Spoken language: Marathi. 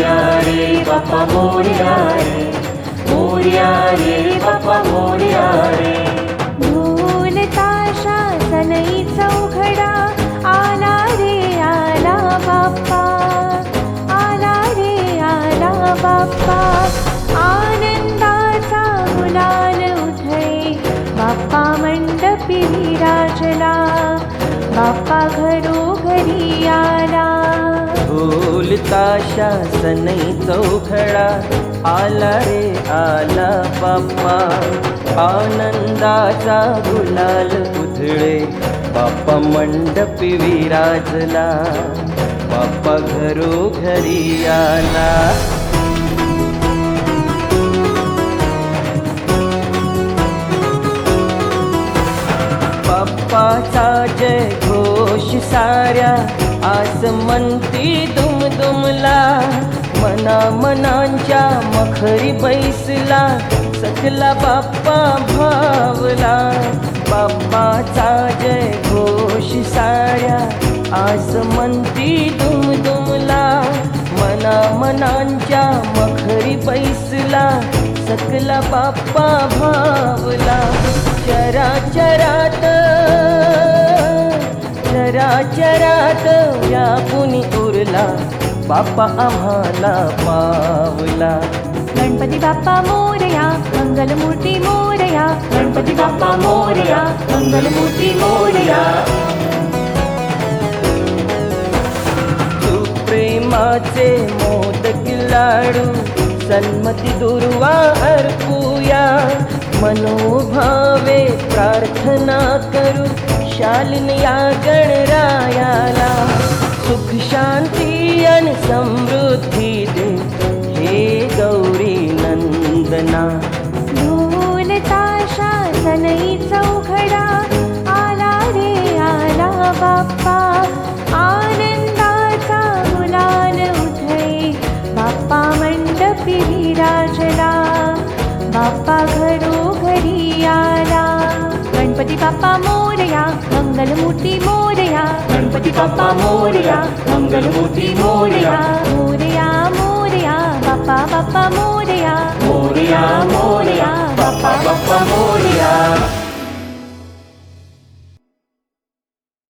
मोरया रे बाप्पा मोरया रे, मोरया रे बाप्पा मोरया रे. ढोल ताशा सनई चौघडा आला रे आला बाप्पा, आला रे आला बाप्पा. आनंदाचा गुलाल उधळे बाप्पा मंडपी विराजला, बाप्पा घरोघरी आला. ढोल ताशा सनई चौघडा आला रे आला बाप्पा. आनंदाचा गुलाल उधळे बाप्पा मंडपी विराजला, बाप्पा घरोघरी आला. बाप्पाचा जय घोष साऱ्या आसमंती दुमदुमला, मना मनांच्या मखरी बैसला सकला बाप्पा भावला. बाप्पाचा जय घोष साऱ्या आसमंती दुमदुमला, मना मनांच्या मखरी बैसला सकला बाप्पा भावला. चराचरात चराचरात व्यापुनी उरला बाप्पा आम्हाला पावला. गणपती बाप्पा मोरया मंगलमूर्ती मोरया, गणपती बाप्पा मोरया मंगलमूर्ती मोरया. सुप्रेमाचे मोदक लाडू सन्मती दुर्वा अर्पूया, मनोभावे प्रार्थना करू शालिन या गणरायाला. सुख शांती आणि समृद्धी दे हे गौरी नंदना. ढोल ताशा सनई चौघडा आला रे आला बाप्पा. आनंदाचा गुलाल उधळे बाप्पा मंडपी विराजला, बाप्पा घरोघरी आला. गणपती बाप्पा मोरया मंगलमूर्ती मोरया, गणपती बाप्पा मोरया मंगलमूर्ती मोरया. मोरया मोरया बाप्पा बाप्पा मोरया, मोरया मोरया बाप्पा बाप्पा मोरया.